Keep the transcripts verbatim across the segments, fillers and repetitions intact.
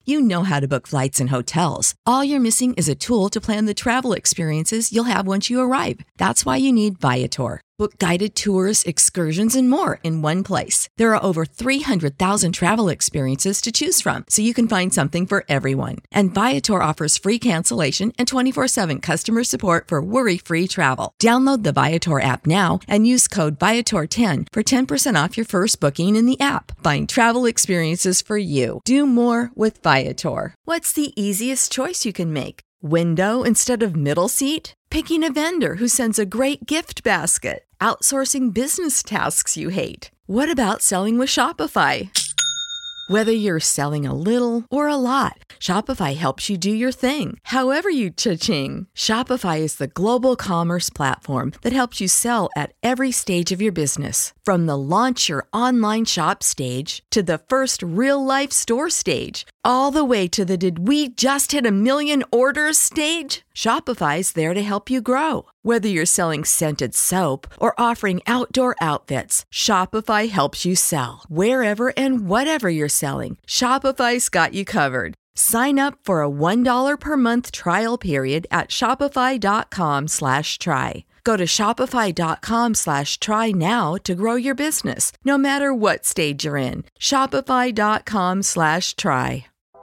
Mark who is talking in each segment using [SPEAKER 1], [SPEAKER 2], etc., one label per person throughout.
[SPEAKER 1] You know how to book flights and hotels. All you're missing is a tool to plan the travel experiences you'll have once you arrive. That's why you need Viator. Book guided tours, excursions, and more in one place. There are over three hundred thousand travel experiences to choose from, so you can find something for everyone. And Viator offers free cancellation and twenty-four seven customer support for worry-free travel. Download the Viator app now and use code Viator ten for ten percent off your first booking in the app. Find travel experiences for you. Do more with Viator. What's the easiest choice you can make? Window instead of middle seat? Picking a vendor who sends a great gift basket? Outsourcing business tasks you hate? What about selling with Shopify? Whether you're selling a little or a lot, Shopify helps you do your thing, however you cha-ching. Shopify is the global commerce platform that helps you sell at every stage of your business. From the launch your online shop stage to the first real-life store stage, all the way to the did we just hit a million orders stage. Shopify's there to help you grow. Whether you're selling scented soap or offering outdoor outfits, Shopify helps you sell. Wherever and whatever you're selling, Shopify's got you covered. Sign up for a one dollar per month trial period at shopify.com slash try. Go to shopify.com slash try now to grow your business, no matter what stage you're in. Shopify.com slash try.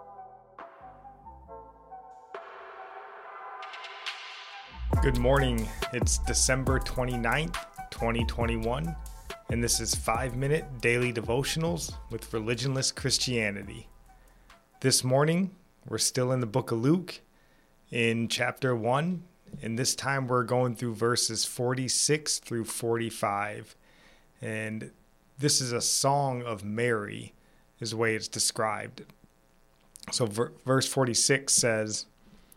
[SPEAKER 2] Good morning. It's December twenty-ninth, twenty twenty-one, and this is five minute Daily Devotionals with Religionless Christianity. This morning, we're still in the book of Luke in chapter one, and this time we're going through verses forty-six through forty-five. And this is a song of Mary, is the way it's described. So ver- verse forty-six says,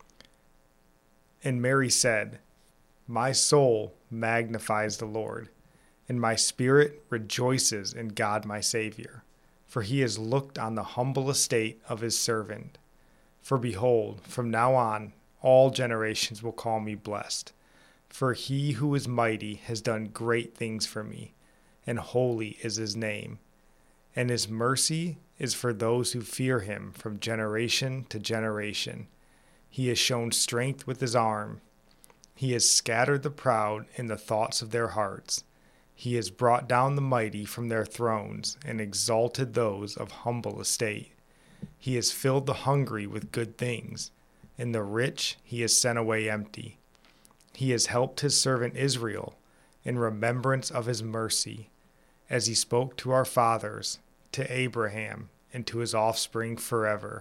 [SPEAKER 2] "And Mary said, My soul magnifies the Lord, and my spirit rejoices in God my Savior, for he has looked on the humble estate of his servant. For behold, from now on all generations will call me blessed. For he who is mighty has done great things for me, and holy is his name. And his mercy is for those who fear him from generation to generation. He has shown strength with his arm. He has scattered the proud in the thoughts of their hearts. He has brought down the mighty from their thrones and exalted those of humble estate. He has filled the hungry with good things, and the rich he has sent away empty. He has helped his servant Israel in remembrance of his mercy, as he spoke to our fathers, to Abraham, and to his offspring forever."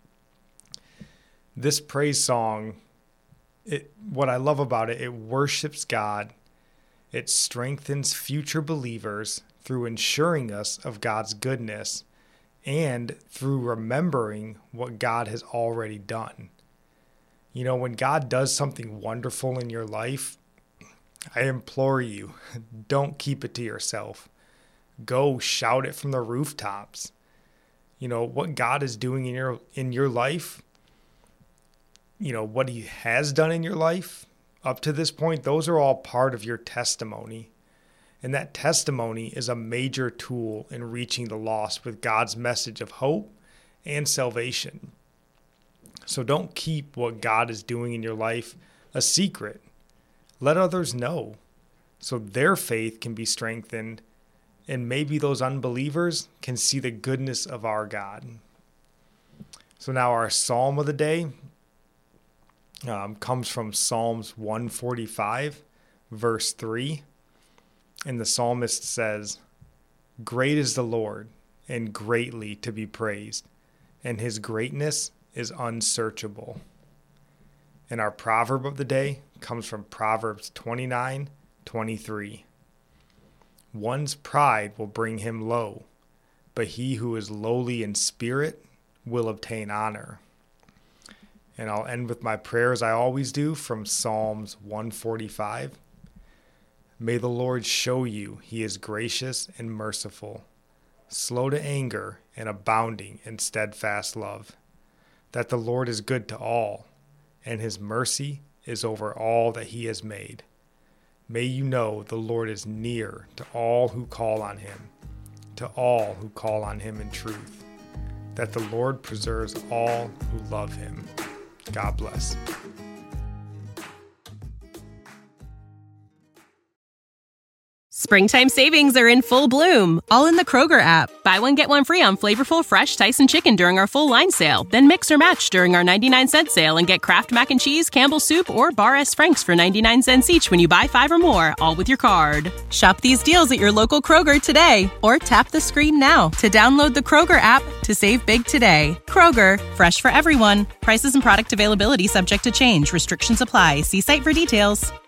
[SPEAKER 2] This praise song, it, what I love about it, it worships God. It strengthens future believers through ensuring us of God's goodness and through remembering what God has already done. You know, when God does something wonderful in your life, I implore you, don't keep it to yourself. Go shout it from the rooftops. You know, what God is doing in your in your life, you know, what he has done in your life up to this point, those are all part of your testimony. And that testimony is a major tool in reaching the lost with God's message of hope and salvation. So don't keep what God is doing in your life a secret. Let others know so their faith can be strengthened, and maybe those unbelievers can see the goodness of our God. So now our psalm of the day Um, comes from Psalms one forty-five, verse three. And the psalmist says, "Great is the Lord, and greatly to be praised, and his greatness is unsearchable." And our proverb of the day comes from Proverbs twenty-nine twenty-three. "One's pride will bring him low, but he who is lowly in spirit will obtain honor." And I'll end with my prayers I always do from Psalms one forty-five. "May the Lord show you he is gracious and merciful, slow to anger and abounding in steadfast love, that the Lord is good to all, and his mercy is over all that he has made. May you know the Lord is near to all who call on him, to all who call on him in truth. that the Lord preserves all who love him. God bless.
[SPEAKER 3] Springtime savings are in full bloom, all in the Kroger app. Buy one, get one free on flavorful, fresh Tyson chicken during our full line sale. Then mix or match during our ninety-nine cent sale and get Kraft Mac and Cheese, Campbell's Soup, or Bar S. Frank's for ninety-nine cents each when you buy five or more, all with your card. Shop these deals at your local Kroger today, or tap the screen now to download the Kroger app to save big today. Kroger, fresh for everyone. Prices and product availability subject to change. Restrictions apply. See site for details.